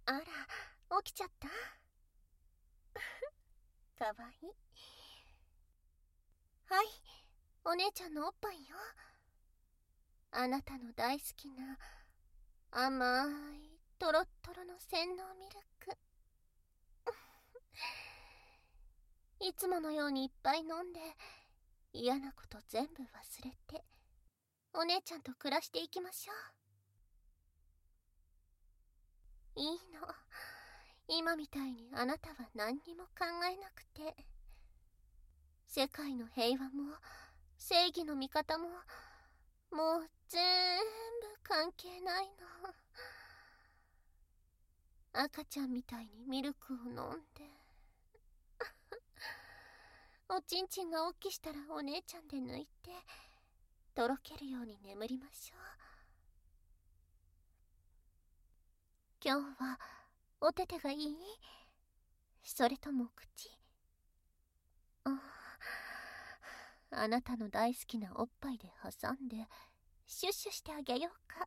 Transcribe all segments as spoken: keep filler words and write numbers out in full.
あら、起きちゃった？かわいい。はい、お姉ちゃんのおっぱいよ。あなたの大好きな甘いトロットロの洗脳ミルク。いつものようにいっぱい飲んで、嫌なこと全部忘れてお姉ちゃんと暮らしていきましょう。いいの、今みたいにあなたは何にも考えなくて。世界の平和も正義の味方ももう全部関係ないの。赤ちゃんみたいにミルクを飲んでおちんちんがおっきしたらお姉ちゃんで抜いてとろけるように眠りましょう。今日はお手手がいい？それとも口？ああなたの大好きなおっぱいで挟んでシュッシュしてあげようか。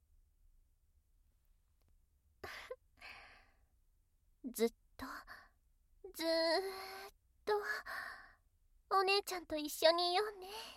ずっとずーっとお姉ちゃんと一緒にいようね。